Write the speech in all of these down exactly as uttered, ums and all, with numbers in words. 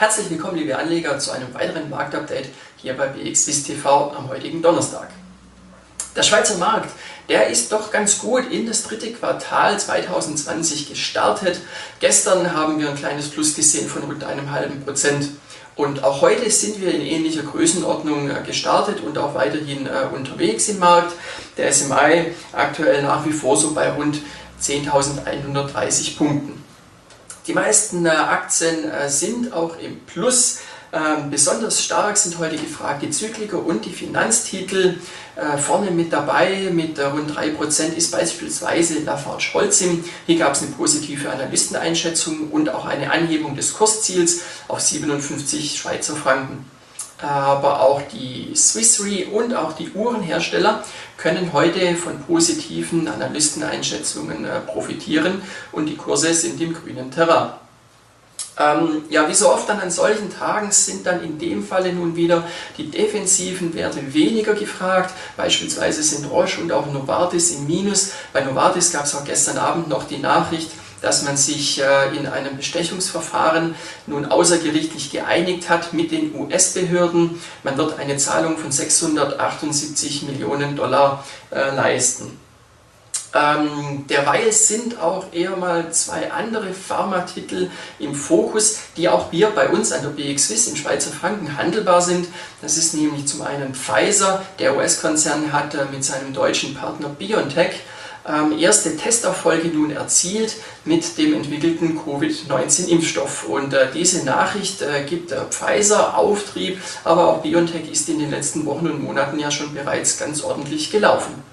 Herzlich willkommen, liebe Anleger, zu einem weiteren Marktupdate hier bei B X Wiss T V am heutigen Donnerstag. Der Schweizer Markt, der ist doch ganz gut in das dritte Quartal zweitausendzwanzig gestartet. Gestern haben wir ein kleines Plus gesehen von rund einem halben Prozent. Und auch heute sind wir in ähnlicher Größenordnung gestartet und auch weiterhin äh, unterwegs im Markt. Der S M I aktuell nach wie vor so bei rund zehntausendeinhundertdreißig Punkten. Die meisten äh, Aktien äh, sind auch im Plus. Ähm, besonders stark sind heute gefragt die Zykliker und die Finanztitel. Äh, vorne mit dabei mit äh, rund drei Prozent ist beispielsweise Lafarge-Holcim. Hier gab es eine positive Analysteneinschätzung und auch eine Anhebung des Kursziels auf siebenundfünfzig Schweizer Franken. Aber auch die Swiss Re und auch die Uhrenhersteller können heute von positiven Analysteneinschätzungen äh, profitieren und die Kurse sind im grünen Terrain. Ähm, ja, wie so oft dann an solchen Tagen sind dann in dem Falle nun wieder die defensiven Werte weniger gefragt. Beispielsweise sind Roche und auch Novartis im Minus. Bei Novartis gab es auch gestern Abend noch die Nachricht, dass man sich äh, in einem Bestechungsverfahren nun außergerichtlich geeinigt hat mit den U S-Behörden. Man wird eine Zahlung von sechshundertachtundsiebzig Millionen Dollar äh, leisten. Ähm, derweil sind auch eher mal zwei andere Pharmatitel im Fokus, die auch hier bei uns an der B X Wiss in Schweizer Franken handelbar sind. Das ist nämlich zum einen Pfizer. Der U S-Konzern hat äh, mit seinem deutschen Partner BioNTech ähm, erste Testerfolge nun erzielt mit dem entwickelten Covid neunzehn Impfstoff. Und äh, diese Nachricht äh, gibt äh, Pfizer Auftrieb, aber auch BioNTech ist in den letzten Wochen und Monaten ja schon bereits ganz ordentlich gelaufen.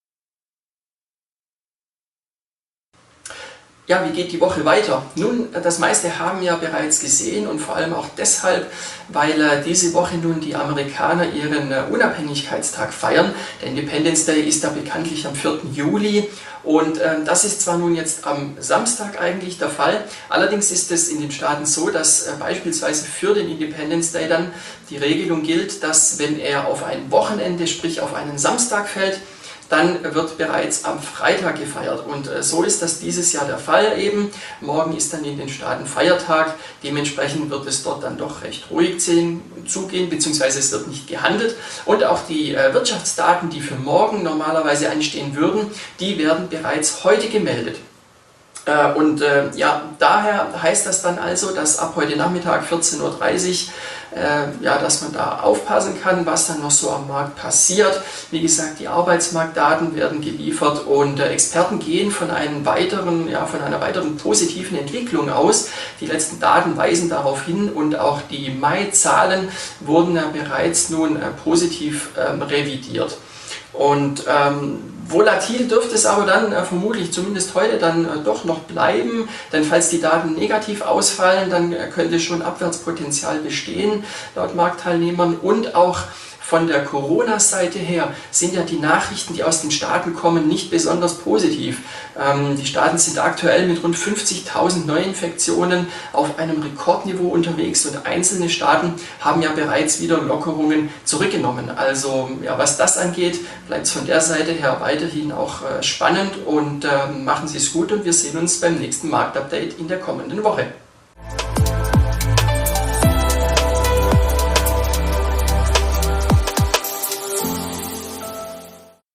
Ja, wie geht die Woche weiter? Nun, das meiste haben wir bereits gesehen und vor allem auch deshalb, weil äh, diese Woche nun die Amerikaner ihren äh, Unabhängigkeitstag feiern. Der Independence Day ist da bekanntlich am vierten Juli und äh, das ist zwar nun jetzt am Samstag eigentlich der Fall, allerdings ist es in den Staaten so, dass äh, beispielsweise für den Independence Day dann die Regelung gilt, dass wenn er auf ein Wochenende, sprich auf einen Samstag fällt, dann wird bereits am Freitag gefeiert. Und so ist das dieses Jahr der Fall eben. Morgen ist dann in den Staaten Feiertag. Dementsprechend wird es dort dann doch recht ruhig zugehen, beziehungsweise es wird nicht gehandelt. Und auch die Wirtschaftsdaten, die für morgen normalerweise anstehen würden, die werden bereits heute gemeldet. Und äh, ja, daher heißt das dann also, dass ab heute Nachmittag vierzehn Uhr dreißig äh, ja, dass man da aufpassen kann, was dann noch so am Markt passiert. Wie gesagt, die Arbeitsmarktdaten werden geliefert und äh, Experten gehen von, einem weiteren, ja, von einer weiteren positiven Entwicklung aus. Die letzten Daten weisen darauf hin und auch die Mai-Zahlen wurden ja bereits nun äh, positiv ähm, revidiert. Und ähm, volatil dürfte es aber dann äh, vermutlich zumindest heute dann äh, doch noch bleiben, denn falls die Daten negativ ausfallen, dann äh, könnte schon Abwärtspotenzial bestehen laut Marktteilnehmern und auch von der Corona-Seite her sind ja die Nachrichten, die aus den Staaten kommen, nicht besonders positiv. Ähm, die Staaten sind aktuell mit rund fünfzigtausend Neuinfektionen auf einem Rekordniveau unterwegs und einzelne Staaten haben ja bereits wieder Lockerungen zurückgenommen. Also ja, was das angeht, bleibt es von der Seite her weiterhin auch äh, spannend und äh, machen Sie es gut und wir sehen uns beim nächsten Marktupdate in der kommenden Woche.